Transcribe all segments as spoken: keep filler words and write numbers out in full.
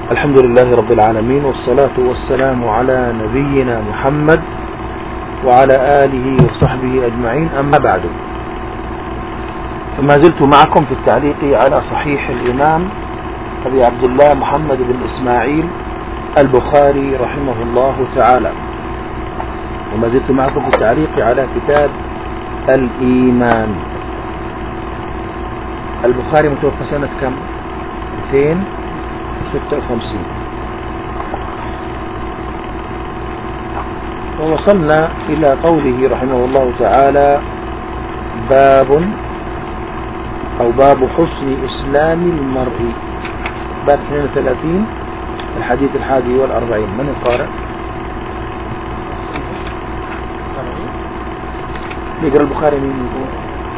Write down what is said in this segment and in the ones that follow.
الحمد لله رب العالمين، والصلاة والسلام على نبينا محمد وعلى آله وصحبه أجمعين، أما بعد، فما زلت معكم في التعليق على صحيح الإمام أبي عبد الله محمد بن إسماعيل البخاري رحمه الله تعالى، وما زلت معكم في التعليق على كتاب الإيمان. البخاري متوفى سنة كم؟ مئتين وستة وخمسين. ووصلنا إلى قوله رحمه الله تعالى: باب أو باب حسن إسلام المرء، باب اثنين وثلاثين، الحديث الحادي والأربعين. من القارئ؟ يقرأ البخاري من يقول؟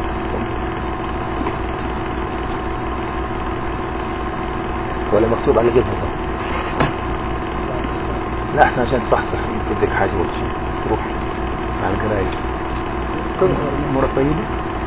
ولا مكتوب على جبهة؟ لا، احنا عشان تصحصح يمكن لك حاجة ولا شيء تروح مع القراية. أمور طيبة.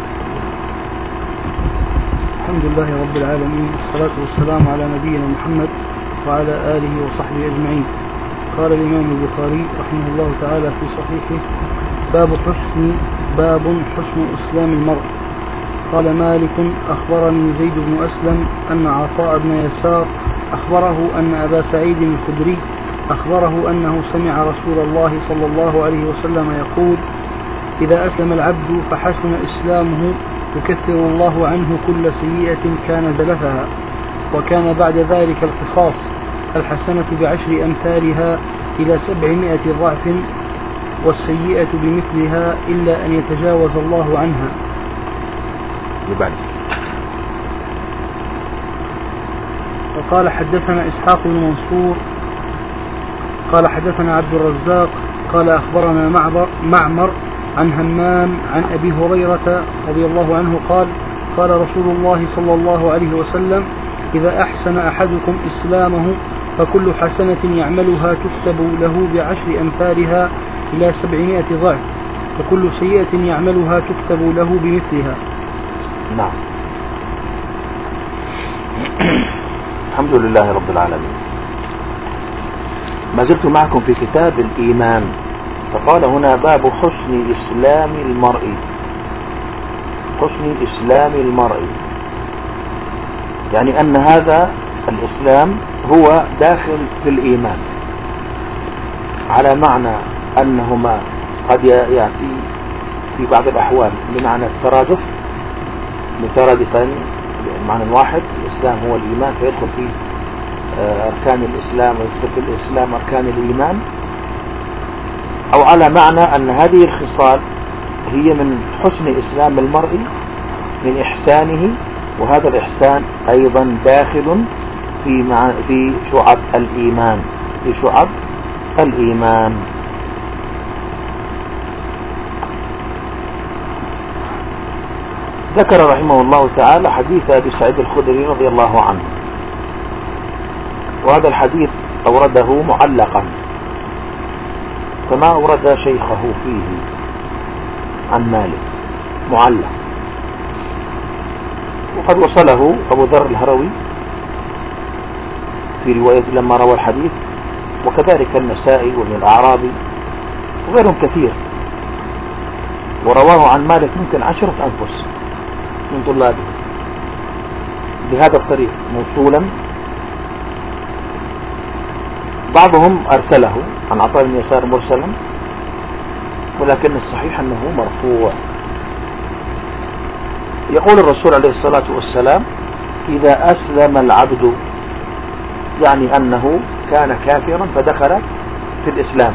الحمد لله رب العالمين، والصلاة والسلام على نبينا محمد وعلى آله وصحبه أجمعين. قال الإمام البخاري رحمه الله تعالى في صحيحه: باب حسن باب حسن إسلام المرء. قال مالك: أخبرني زيد بن أسلم أن عطاء بن يسار أخبره أن أبا سعيد الخدري أخبره أنه سمع رسول الله صلى الله عليه وسلم يقول: إذا أسلم العبد فحسن إسلامه يكفر الله عنه كل سيئة كان زلفها، وكان بعد ذلك القصاص، الحسنة بعشر أمثالها إلى سبعمائة ضعف، والسيئة بمثلها إلا أن يتجاوز الله عنها. يبعد. وقال حدثنا إسحاق بن منصور قال حدثنا عبد الرزاق قال أخبرنا معمر عن همام عن أبي هريرة رضي الله عنه قال: قال رسول الله صلى الله عليه وسلم: إذا أحسن أحدكم إسلامه فكل حسنة يعملها تكتب له بعشر أمثالها إلى سبعمائة ضعف، وكل سيئة يعملها تكتب له بمثلها. نعم. الحمد لله رب العالمين. ما زلت معكم في كتاب الإيمان، فقال هنا: باب حسن إسلام المرء. حسن إسلام المرء يعني أن هذا الإسلام هو داخل في الإيمان، على معنى أنهما قد يأتي في بعض الأحوال بمعنى الترادف، مترادفان بمعنى واحد. الإسلام هو الإيمان فيدخل فيه أركان الإسلام ويدخل في الإسلام أركان الإيمان، أو على معنى أن هذه الخصال هي من حسن إسلام المرء، من إحسانه، وهذا الإحسان أيضا داخل في في شعب الإيمان في شعب الإيمان. ذكر رحمه الله تعالى حديث أبي سعيد الخدري رضي الله عنه، وهذا الحديث أورده معلقا، فما أورد شيخه فيه عن مالك، معلق. وقد وصله أبو ذر الهروي في رواية لما روى الحديث، وكذلك النسائي وابن الأعرابي وغيرهم كثير، ورواه عن مالك ممكن عشرة أنفس من طلابه بهذا الطريق موصولا. بعضهم أرسله عن عطاء بن يسار مرسلا، ولكن الصحيح أنه مرفوع. يقول الرسول عليه الصلاة والسلام: إذا أسلم العبد، يعني أنه كان كافرا فدخل في الإسلام،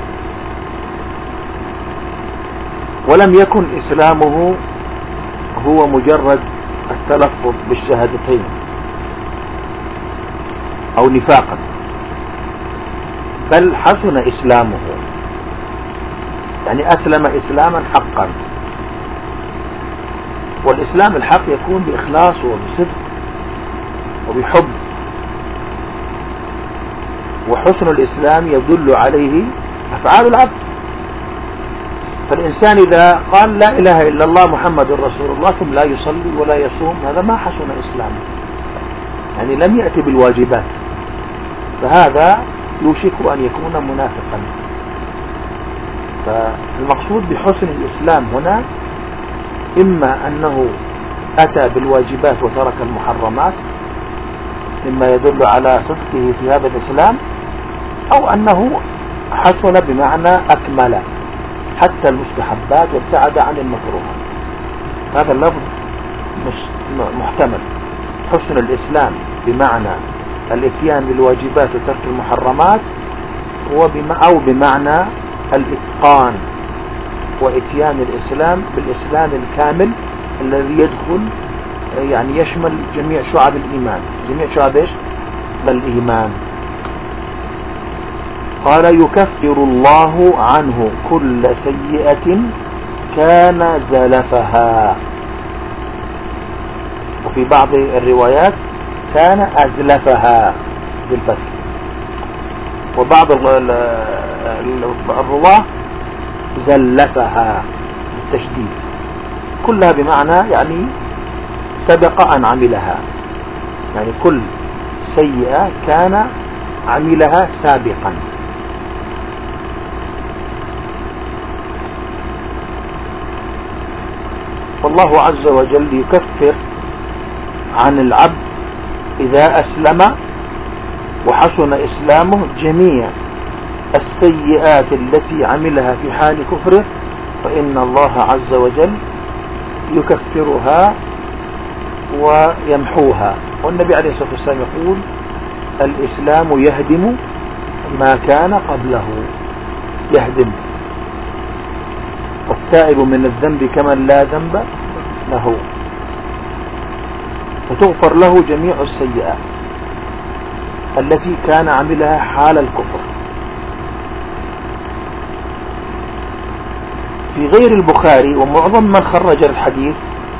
ولم يكن إسلامه هو مجرد التلفظ بالشهادتين أو نفاقا، بل حسن إسلامه، يعني أسلم إسلاما حقا. والإسلام الحق يكون بإخلاص وبصدق وبحب، وحسن الإسلام يدل عليه أفعال العبد. فالإنسان إذا قال لا إله إلا الله محمد رسول الله ثم لا يصلي ولا يصوم، هذا ما حسن إسلامه، يعني لم يأتي بالواجبات، فهذا يوشك أن يكون منافقا. فالمقصود بحسن الإسلام هنا إما أنه أتى بالواجبات وترك المحرمات مما يدل على صدقه في هذا الإسلام، أو أنه حسن بمعنى أكمل حتى المستحبات وابتعد عن المكروهات. هذا اللفظ مش محتمل. حسن الإسلام بمعنى الاتيان بالواجبات وترك المحرمات، أو بمعنى الإتقان وإتيان الإسلام بالإسلام الكامل الذي يدخل يعني يشمل جميع شعب الإيمان. جميع شعب إيش؟ الإيمان. قال يكفر الله عنه كل سيئة كان زلفها، وفي بعض الروايات كان أزلفها بالفتح، وبعض الرواة زلفها بالتشديد، كلها بمعنى يعني سبق أن عملها، يعني كل سيئة كان عملها سابقا. والله عز وجل يكفر عن العبد إذا أسلم وحسن إسلامه جميع السيئات التي عملها في حال كفره، فإن الله عز وجل يكفرها ويمحوها. والنبي عليه الصلاة والسلام يقول الإسلام يهدم ما كان قبله، يهدم. والتائب من الذنب كمن لا ذنب له، فتغفر له جميع السيئات التي كان عملها حال الكفر. في غير البخاري ومعظم من خرج الحديث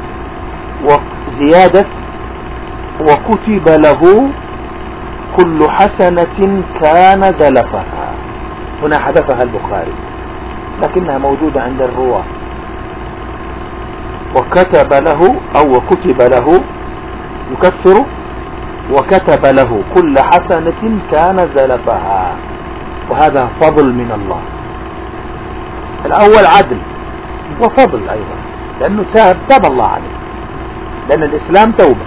وزيادة وكتب له كل حسنة كان زلفها، هنا حذفها البخاري لكنها موجودة عند الرواة. وكتب له أو وكتب له يكفر وكتب له كل حسنة كان زلفها، وهذا فضل من الله. الأول عدل وفضل أيضا، لأنه تاب تاب الله عليه، لأن الإسلام توبة.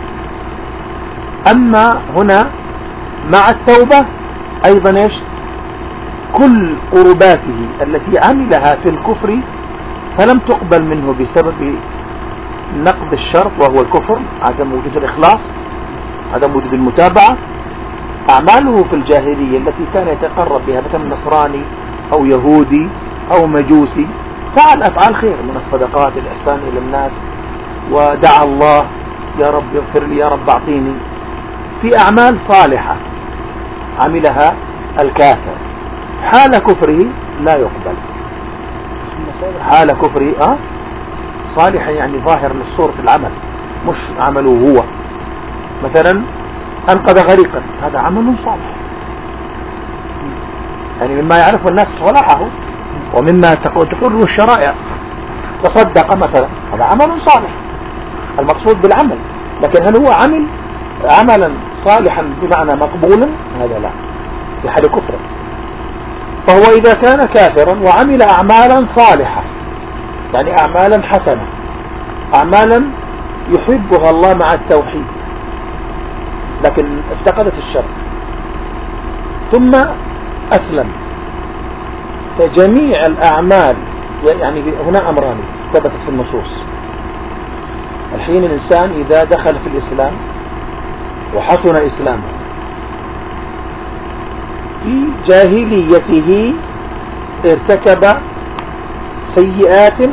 أما هنا مع التوبة أيضا إيش؟ كل قرباته التي عملها في الكفر فلم تقبل منه بسبب نقض الشرط وهو الكفر، عدم وجود الإخلاص، عدم وجود المتابعة. أعماله في الجاهلية التي كان يتقرب بها مثلا نصراني أو يهودي أو مجوسي، فعل أفعال خير من الصدقات، الإحسان إلى الناس، ودعا الله يا رب اغفر لي، يا رب أعطيني، في أعمال صالحة عملها الكافر، حال كفره لا يقبل. حال كفره أه؟ صالحا يعني ظاهر للصورة في العمل، مش عمله هو. مثلا أنقذ غريقا، هذا عمل صالح، يعني مما يعرف الناس صلاحه ومما تقر الشرائع. تصدق مثلا، هذا عمل صالح، المقصود بالعمل. لكن هل هو عمل عملا صالحا بمعنى مقبولا؟ هذا لا، في حال كفره. فهو إذا كان كافرا وعمل أعمالا صالحة، يعني أعمالا حسنة، أعمالا يحبها الله مع التوحيد، لكن افتقدت الشر، ثم أسلم، فجميع الأعمال يعني هنا أمران ثبتت في النصوص. الحين الإنسان إذا دخل في الإسلام وحسن إسلامه، في جاهليته ارتكب سيئات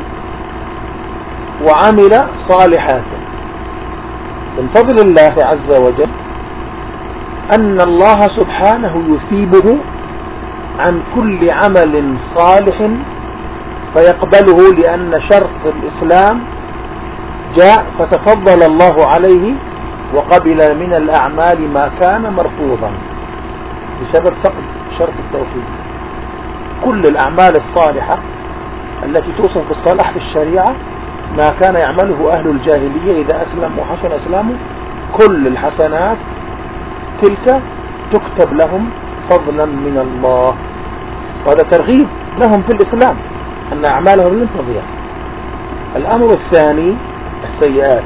وعمل صالحات، من فضل الله عز وجل أن الله سبحانه يثيبه عن كل عمل صالح فيقبله، لأن شرط الإسلام جاء فتفضل الله عليه وقبل من الأعمال ما كان مرفوضا بسبب فقد شرط التوحيد. كل الأعمال الصالحة التي توصف بالصلاح في الشريعة ما كان يعمله أهل الجاهلية إذا أسلم وحسن إسلامه، كل الحسنات تلك تكتب لهم فضلا من الله، وهذا ترغيب لهم في الإسلام أن أعمالهم لن تضيع. الأمر الثاني السيئات،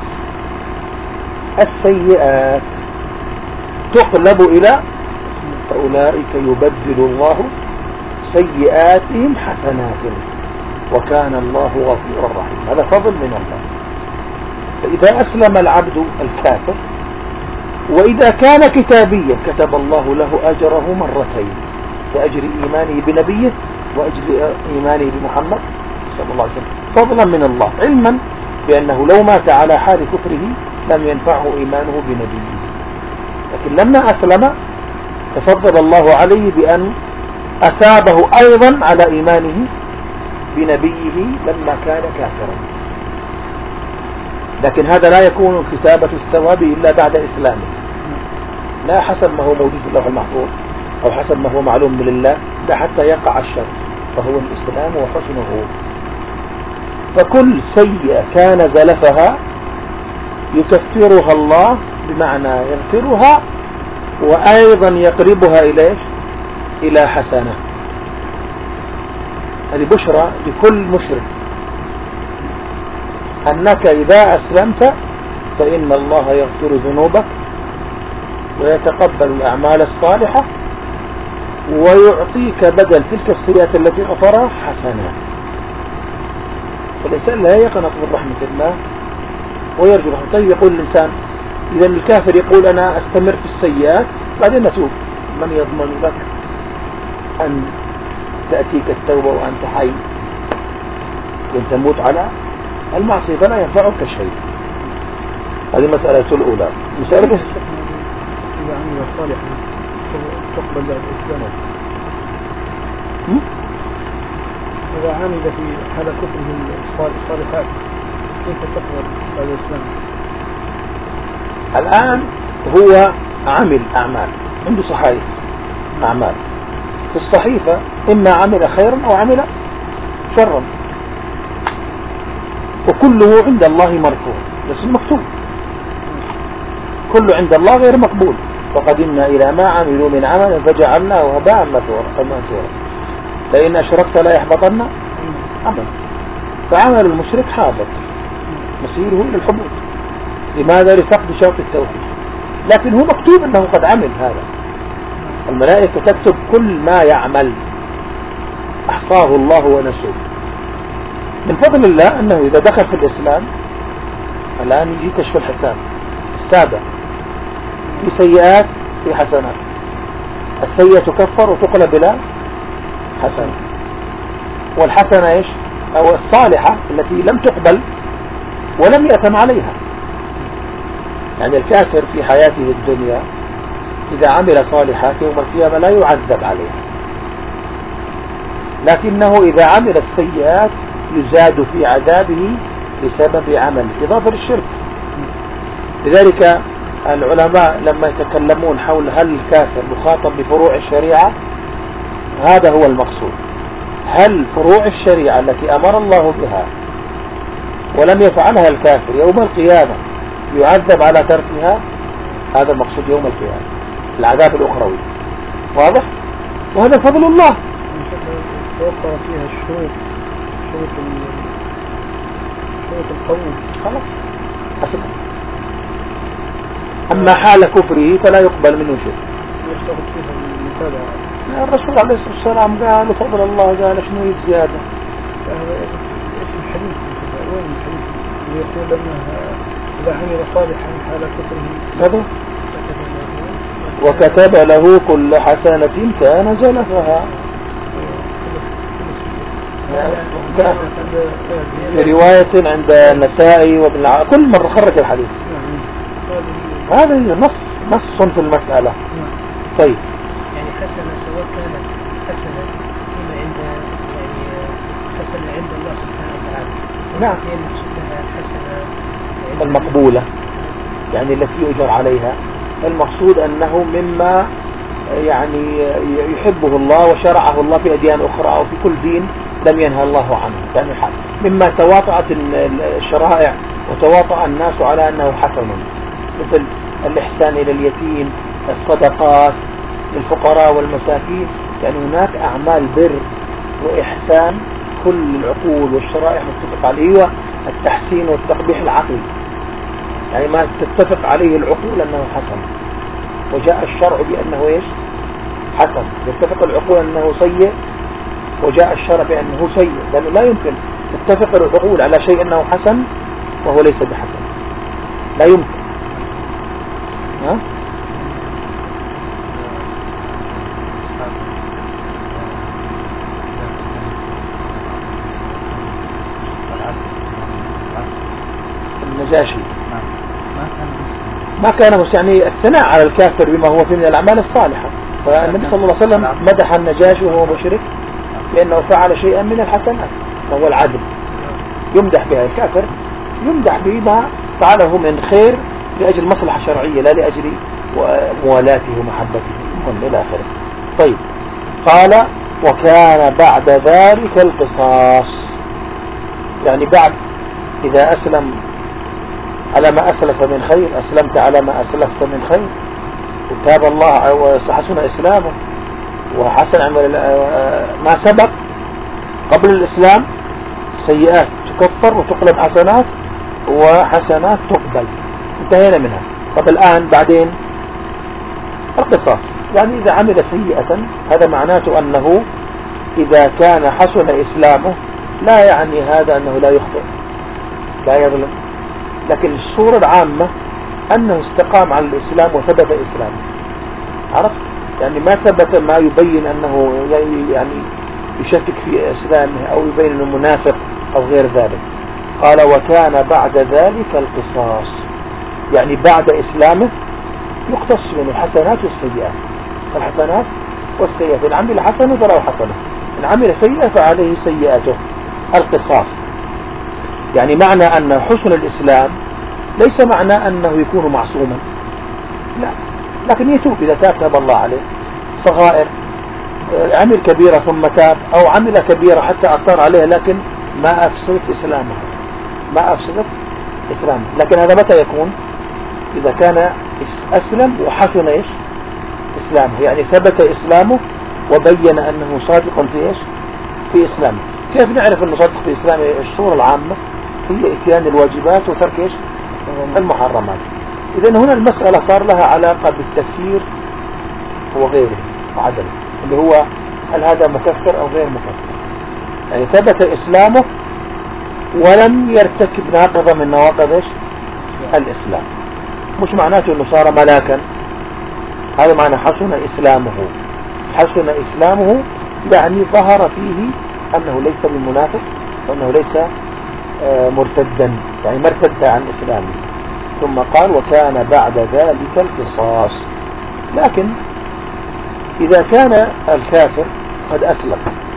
السيئات تقلب إلى فأولئك يبدل الله سيئاتهم حسنات وكان الله غفورا رحيما. هذا فضل من الله. فإذا أسلم العبد الكافر وإذا كان كتابيا كتب الله له أجره مرتين، فأجر إيمانه بنبيه وأجر إيمانه بمحمد صلى الله عليه وسلم فضلا من الله، علما بأنه لو مات على حال كفره لم ينفعه إيمانه بنبيه. لكن لما أسلم تفضل الله عليه بأن أثابه أيضا على إيمانه بنبيه لما كان كافرا. لكن هذا لا يكون كتابة الثواب إلا بعد إسلامه، لا حسب ما هو موجود في اللوح المحفوظ أو حسب ما هو معلوم من الله، لا حتى يقع الشر، فهو الإسلام وحسنه. فكل سيئة كان زلفها يكفرها الله، بمعنى يغفرها وأيضا يقربها إليه إلى حسنة. هذه بشرى لكل مشرك أنك إذا أسلمت فإن الله يغفر ذنوبك ويتقبل الأعمال الصالحة ويعطيك بدل تلك السيئات التي غفرها حسنات. فالإنسان لا يقنط من رحمة الله ويرجو رحمة الله. يقول الإنسان إذا الكافر يقول أنا أستمر في السيئات بعدين أتوب، من يضمن لك أن تأتيك التوبة وأنت حي وأنت تموت على المعصية فلا ينفعك شيء. هذه مسألة الأولى. مسألة إذا عمل صالحا تقبل بعد الإسلام، إذا عمل في حال كفره الصالحات كيف تقبل بعد الإسلام؟ الآن هو عمل أعمال، عنده صحائف أعمال في الصحيفة، إما عمل خيرا أو عمل شرا، وكله عند الله مرفوع، بس المكتوب كله عند الله غير مقبول. وقدمنا إلى ما عملوا من عمل فجعلناه هباء منثورا لئن أشركت لا يحبطن عمل. فعمل المشرك حاضر مسيره إلى الحبوط. لماذا؟ لفقد شرط التوحيد. لكن هو مكتوب أنه قد عمل هذا. الملائكة تكتب كل ما يعمل، أحصاه الله ونسوه. من فضل الله أنه إذا دخل في الإسلام الآن يجي كشف الحساب السابع، في سيئات في حسنات. السيئة تكفر وتقلب إلى حسنة، والحسنة إيش؟ أو الصالحة التي لم تقبل ولم يأثم عليها. يعني الكافر في حياته الدنيا إذا عمل صالحات يوم القيامة لا يعذب عليها، لكنه إذا عمل السيئات يزاد في عذابه بسبب عمل إضافة للشرك. لذلك العلماء لما يتكلمون حول هل الكافر مخاطب بفروع الشريعة، هذا هو المقصود. هل فروع الشريعة التي أمر الله بها ولم يفعلها الكافر يوم القيامة يعذب على تركها؟ هذا المقصود يوم القيامة، العذاب الأخروي. واضح؟ وهذا فضل الله. توفر فيها الشروط، شروط شروط القبول، خلاص أسمع. أما حال كفره فلا يقبل منه شيء. يشتغل فيها المتابعة. الرسول عليه الصلاة والسلام قال فضل الله، قال شنو الزيادة؟ هذا اسم الحديث، وين الحديث يقول أنها إذا عمل صالحا حال كفره هذا وكتب له كل حسنة كان زلفها. في رواية عند النسائي وابن الع... كل مرة خرج الحديث. هذا نص نص في المسألة. طيب يعني حسنة سواء كانت حسنة فيما عند يعني حسنة عند الله سبحانه وتعالى، نعم، حسنة المقبولة يعني التي يؤجر عليها. المقصود أنه مما يعني يحبه الله وشرعه الله في أديان أخرى أو في كل دين لم ينهى الله عنه، يعني مما تواطأت الشرائع وتواطأ الناس على أنه حسن، مثل الإحسان إلى اليتيم، الصدقات، للفقراء والمساكين. يعني هناك أعمال بر وإحسان كل العقول والشرائع متفق عليه، التحسين والتقبيح العقلي، يعني ما تتفق عليه العقول أنه حسن، وجاء الشرع بأنه إيش حسن، يتفق العقول أنه سيء وجاء الشرع بأنه سيء، لأنه لا يمكن تتفق العقول على شيء أنه حسن وهو ليس بحسن، لا يمكن. ها؟ النجاشي ما كان يعني الثناء على الكافر بما هو فيه من الأعمال الصالحة، فالنبي صلى الله عليه وسلم مدح النجاشي وهو مشرك لأنه فعل شيئا من الحسنات وهو العدل، يمدح بها الكافر، يمدح بما فعله من خير لأجل مصلحة شرعية لا لأجل موالاته ومحبته إلى آخره. طيب قال وكان بعد ذلك القصاص، يعني بعد إذا أسلم على ما أسلف من خير، أسلمت على ما أسلفت من خير، وتاب الله وحسن إسلامه وحسن عمل ما سبق قبل الإسلام، سيئات تكفر وتقلب حسنات وحسنات تقبل، انتهينا منها. طب الآن بعدين القصاص، يعني إذا عمل سيئة هذا معناته أنه إذا كان حسن إسلامه لا يعني هذا أنه لا يخطئ لا يظلم، لكن الصورة العامة أنه استقام على الإسلام وثبت إسلامه، عرفت؟ يعني ما ثبت ما يبين أنه يعني يشكك في إسلامه أو يبين أنه منافق أو غير ذلك. قال وكان بعد ذلك القصاص، يعني بعد إسلامه يقتص من الحسنات والسيئات، الحسنات والسيئات، إن عمل حسنة فله حسنة، إن عمل سيئة فعليه سيئته، القصاص. يعني معنى أن حسن الإسلام ليس معنى أنه يكون معصوما، لا، لكن يتوب إذا تاب تاب الله عليه. صغائر، عمل كبيرة ثم تاب، أو عمل كبيرة حتى أطار عليها لكن ما أفسدت إسلامه، ما أفسدت إسلامه، لكن هذا متى يكون؟ إذا كان أسلم وحسن إيش إسلامه، يعني ثبت إسلامه وبين أنه صادق في إيش في إسلامه. كيف نعرف أنه صادق في إسلامه؟ الصورة العامة هي إتيان الواجبات وترك إيش المحرمات. إذن هنا المسألة صار لها علاقة بالتكفير وغيره وعدم، اللي هو هل هذا مكفر أو غير مكفر، يعني ثبت إسلامه ولم يرتكب ناقضة من نواقض إيش الإسلام، مش معناته أنه صار ملاكا، هذا معنى حسن إسلامه. حسن إسلامه يعني ظهر فيه أنه ليس بالمنافق وأنه ليس مرتدا، يعني مرتد عن إسلامه. ثم قال وكان بعد ذلك القصاص، لكن إذا كان الكافر قد أسلم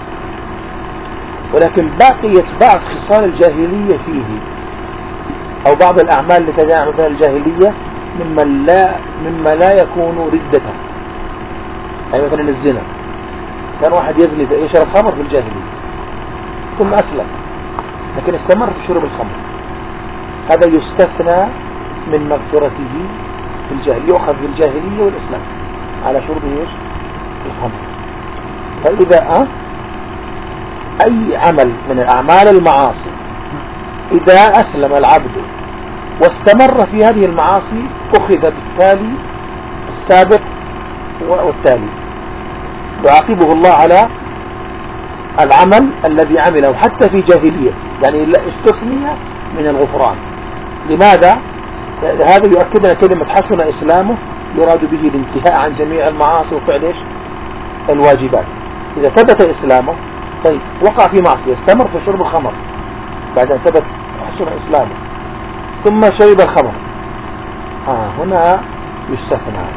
ولكن بقيت بعض خصال الجاهلية فيه أو بعض الأعمال التي يعمل بها الجاهلية مما لا, مما لا يكون ردة، يعني مثلا الزنا، كان واحد يزني يشرب خمر في الجاهلية ثم أسلم لكن استمر في شرب الخمر، هذا يستثنى من مغفرته في الجاهلية، يؤخذ في الجاهلية والإسلام على شربه إيش الخمر. فإذا أه أي عمل من الأعمال المعاصي إذا أسلم العبد واستمر في هذه المعاصي أخذ بالتالي السابق والتالي، يعاقبه الله على العمل الذي عمله حتى في جاهلية، يعني استثني من الغفران. لماذا؟ هذا يؤكد أن كلمة حسن إسلامه يراد به الانتهاء عن جميع المعاصي وفعل إيش الواجبات. إذا ثبت إسلامه طيب وقع في معصية، استمر في شرب الخمر بعد أن ثبت حسن إسلامه ثم شرب الخمر، آه هنا يستثنى.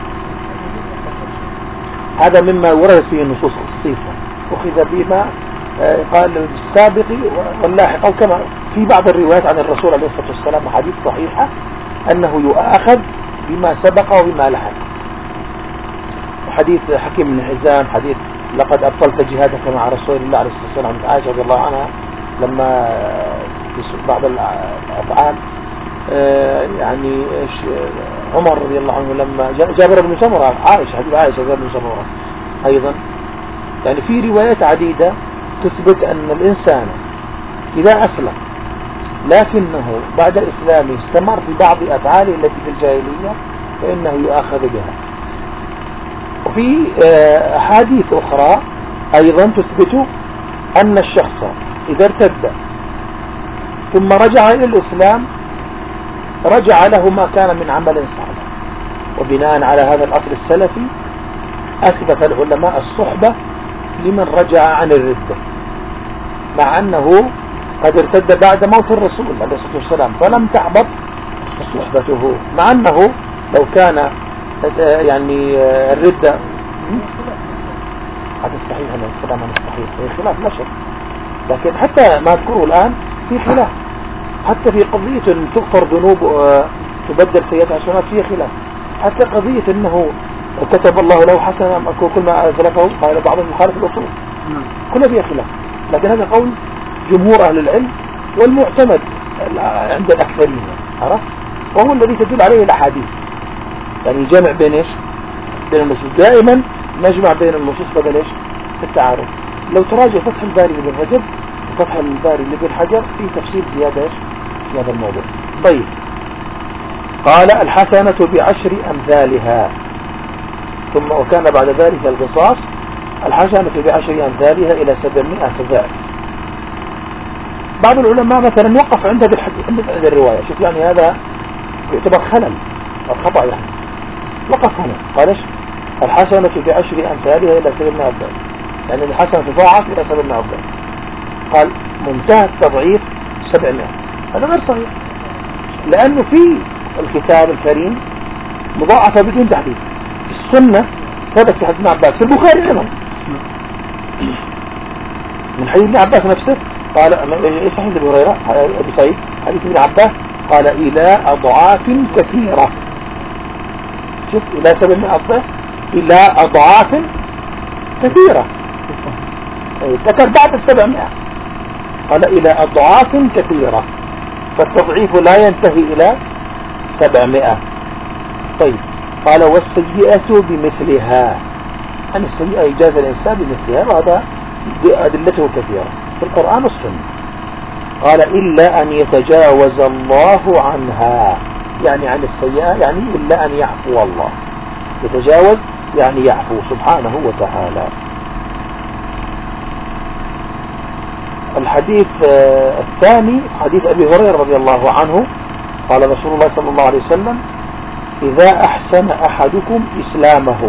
هذا مما ورد فيه النصوص خصيصة، أخذ بما قال السابق واللاحق، أو كما في بعض الروايات عن الرسول عليه الصلاة والسلام حديث صحيحة أنه يؤاخذ بما سبق وبما لحق. حديث حكيم بن حزام، حديث لقد أبطلت جهادك مع رسول الله عليه الصلاة والسلام، عائشة رضي الله عنها لما في بعض الأفعال يعني عمر رضي الله عنه لما جابر بن سمرة، عائشة حديث عائشة جابر بن سمرة أيضا. يعني في روايات عديدة تثبت أن الإنسان إذا أسلم لكنه بعد إسلامه استمر في بعض أفعاله التي في الجاهلية فإنه يؤاخذ بها. وفي أحاديث أخرى أيضا تثبت أن الشخص إذا ارتد ثم رجع إلى الإسلام رجع له ما كان من عمل صالح. وبناء على هذا الأصل السلفي أثبت العلماء الصحبة لمن رجع عن الردة، مع أنه قد ارتد بعد موت الرسول عليه الصلاة والسلام فلم تحبط صحبته، مع أنه لو كان يعني الردة هذا الصحيح أنا الكلام عن الصحيح في خلاف لا شك، لكن حتى ما أذكره الآن في خلاف، حتى في قضية تغفر ذنوب تبدل سيئات حسنات فيه خلاف، حتى قضية أنه كتب الله له حسنة كل ما أزلفه قال بعضهم مخالف الأصول كله فيه خلاف، لكن هذا قول جمهور أهل العلم والمعتمد عند الأكثرين، عرفت؟ وهو الذي تدل عليه الأحاديث. يعني جمع بين إيش؟ بين النصوص، دائما نجمع بين النصوص بدل إيش؟ التعارض. لو تراجع فتح الباري لابن رجب وفتح الباري لابن حجر في تفسير زيادة إيش؟ في هذا الموضوع. طيب، قال الحسنة بعشر أمثالها، ثم وكان بعد ذلك القصاص، الحسنة بعشر أمثالها إلى سبعمائة ضعف. بعض العلماء مثلا وقف عند عند الرواية، شوف يعني هذا يعتبر خلل أو خطأ، يعني وقف هنا قال ايش؟ الحسنة بعشر أمثالها إلى سبعمائة ضعف، يعني الحسنة تضاعف إلى سبعمائة ضعف. قال منتهى التضعيف سبعمائة، هذا غير صحيح، لأنه في الكتاب الكريم مضاعفة بدون تحديد. السنة ثبت في حديث ابن عباس في البخاري أيضا من حديث ابن عباس نفسه، قال ايش حديث ابي هريره ابي سعيد حديث ابن عباس قال الى اضعاف كثيره، شوف الى سبعمائة ضعف الى اضعاف كثيره، ذكر بعد السبعمائة قال الى اضعاف كثيره، فالتضعيف لا ينتهي الى سبعمائة. طيب، قال والسيئة بمثلها، أن السيئة يجاز الإنسان بمثلها، وهذا أدلته كثيرة في القرآن والسنة. قال إلا أن يتجاوز الله عنها، يعني عن السيئة، يعني إلا أن يعفو الله، يتجاوز يعني يعفو سبحانه وتعالى. الحديث الثاني حديث أبي هريرة رضي الله عنه قال رسول الله صلى الله عليه وسلم إذا أحسن أحدكم إسلامه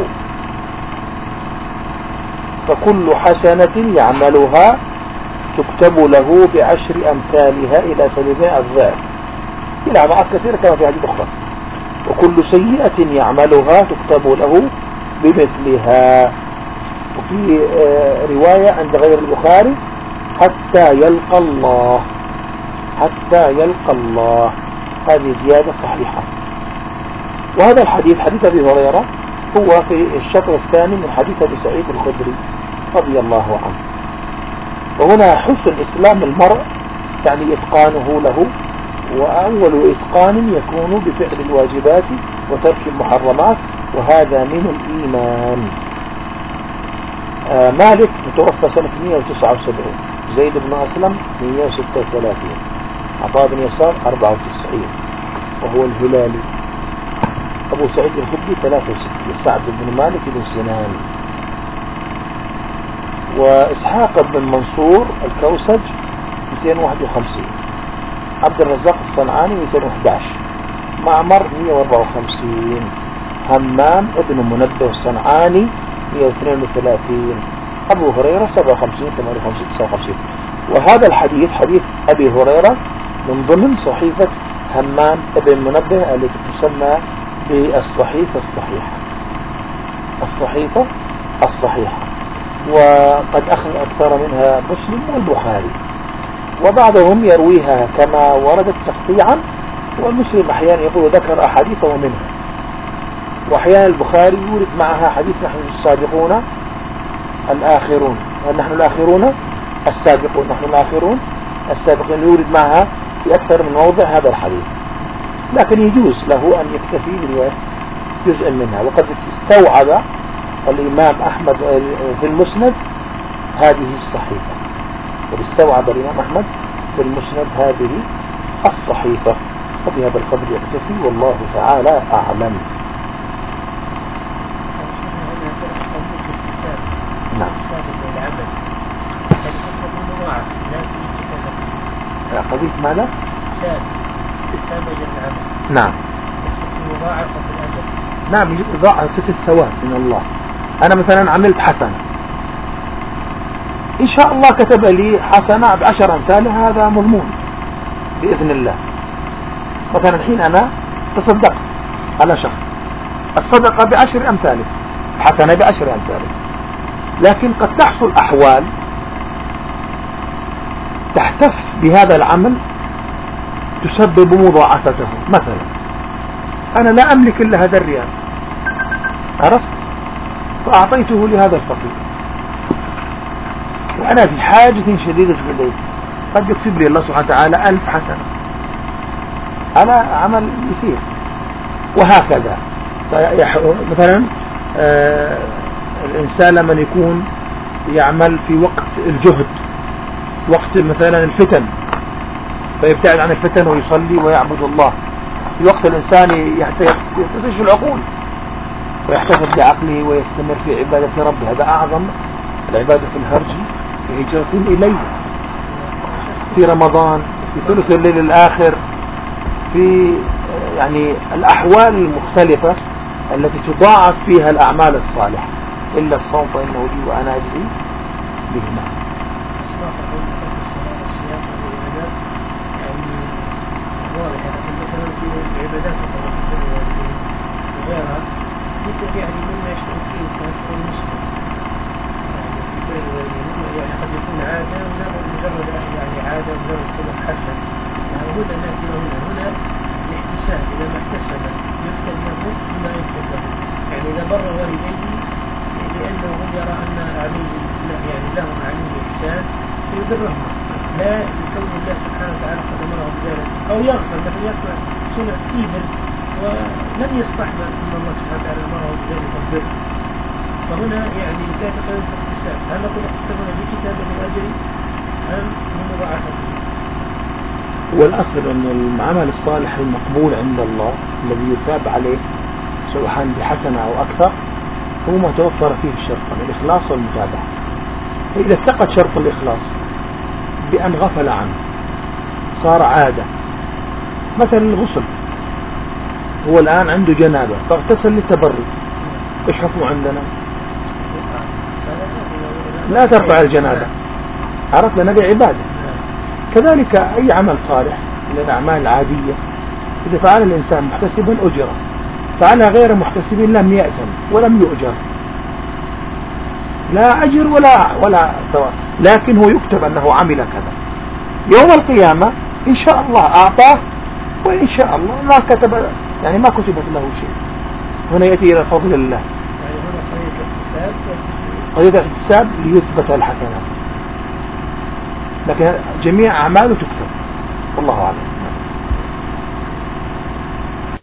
فكل حسنة يعملها تكتب له بعشر أمثالها إلى سبعمائة ضعف إلى أضعاف كثيرة كما في حديث أخرى، وكل سيئة يعملها تكتب له بمثلها. وفي رواية عند غير البخاري حتى يلقى الله، حتى يلقى الله، هذه زيادة صحيحة. وهذا الحديث حديث أبي هريرة هو في الشطر الثاني من حديث أبي سعيد الخدري رضي الله عنه. وهنا حسن إسلام المرء يعني إتقانه له، وأول إتقان يكون بفعل الواجبات وترك المحرمات، وهذا من الإيمان. آه مالك متوفى سنة مئة وتسعة وسبعين، زيد بن أسلم مئة وستة وثلاثين، عطاء بن يسار أربعة وتسعين وهو الهلالي، أبو سعيد الخدري ثلاثة وستين، سعد بن مالك بن سنان، وإسحاق بن منصور الكوسج مئتين وواحد وخمسين، عبد الرزاق الصنعاني مئتين وأحد عشر، معمر مئة وأربعة وخمسين، همام ابن منبه الصنعاني مئة واثنين وثلاثين، أبو هريرة سبعة وخمسين ثمانية وخمسين تسعة وخمسين. وهذا الحديث حديث أبي هريرة من ضمن صحيفة همام ابن منبه التي تسمى بالصحيفة الصحيحة، الصحيفة الصحيحة، وقد أخذ أكثر منها مسلم والبخاري، وبعضهم يرويها كما وردت تقطيعا، والمسلم أحيانا يقول ذكر أحاديثه منها، وأحيانا البخاري يورد معها حديث نحن السابقون الآخرون، نحن الآخرون السابقون، نحن الآخرون السابقون، يورد معها في أكثر من موضع هذا الحديث. لكن يجوز له أن يكتفي برواية جزء منها. وقد استوعب الإمام أحمد في المسند هذه الصحيفة، قد استوعب الإمام أحمد في المسند هذه الصحيفة، وبهذا القدر يكتفي والله تعالى أعلم. نعم. قضية ماذا؟ نعم. نعم ضاعفة الثواب من الله. أنا مثلا عملت حسنة، إن شاء الله كتب لي حسنة بعشر أمثالها، هذا مضمون بإذن الله. مثلا الحين أنا تصدقت على شخص، الصدقة بعشر أمثاله، حسنة بعشر أمثاله. لكن قد تحصل أحوال تحتف بهذا العمل تسبب مضاعفته. مثلا أنا لا أملك إلا هذا الريال، عرفت، فأعطيته لهذا الفقير، وأنا في حاجة شديدة إليه، قد يكتب لي الله سبحانه وتعالى ألف حسنة على عمل يسير. وهكذا مثلا آه الإنسان لما يكون يعمل في وقت الجهد، وقت مثلا الفتن، فيبتعد عن الفتن ويصلي ويعبد الله. في وقت الإنسان يحتفظ العقول ويحتفظ بعقله ويستمر في عبادة ربه، هذا أعظم العبادة في الهرج هجرة إليه. في رمضان، في ثلث الليل الآخر، في يعني الأحوال المختلفة التي تضاعف فيها الأعمال الصالحة، إلا الصوم فإنه لي وأنا أجزي بهما. يعني مما يشعر فيه الإنسان المسلم، يعني قد يكون عادة ولا مجرد يعني عادة مجرد خلق حسن. يعني هنا نأتي هنا هنا الاحتساب، إذا ما احتسب يكتب له بما يكتب له. يعني إذا بر والديه لأنه يرى أن عليه يعني لهم عليه إحسان فيبرهم، لا لكون الله سبحانه وتعالى قد أمره بذلك، أو يغفر مثلا يغفر سنة إيبل ولم يستحمل أن الله سبحانه وتعالى أمره بذلك البر. فهنا يعني كيف تقول الاحتساب؟ هل نقول احتسابنا بكتاب من أجل أم بمضاعفته؟ والأصل أن العمل الصالح المقبول عند الله الذي يثاب عليه سواء بحسنة أو أكثر هو ما توفر فيه الشرطان، الإخلاص والمتابعة. فإذا افتقد شرط الإخلاص بأن غفل عنه صار عادة، مثلا الغسل، هو الآن عنده جنابة فاغتسل للتبرد، إيش حكمه عندنا؟ لا ترفع الجنابة، عرفت، لنا بعبادة. كذلك أي عمل صالح من الأعمال العادية إذا فعل الإنسان محتسبا أجره، فعلها غير محتسب لم يأثم ولم يؤجر، لا أجر ولا ولا ثواب، لكن هو يكتب أنه عمل كذا. يوم القيامة إن شاء الله أعطاه، وإن شاء الله ما كتب يعني ما كتبت له شيء. هنا يأتي إلى فضل الله، يعني هنا قضية الاحتساب، قضية الاحتساب ليثبت الحسنات، لكن جميع أعماله تكتب. والله أعلم.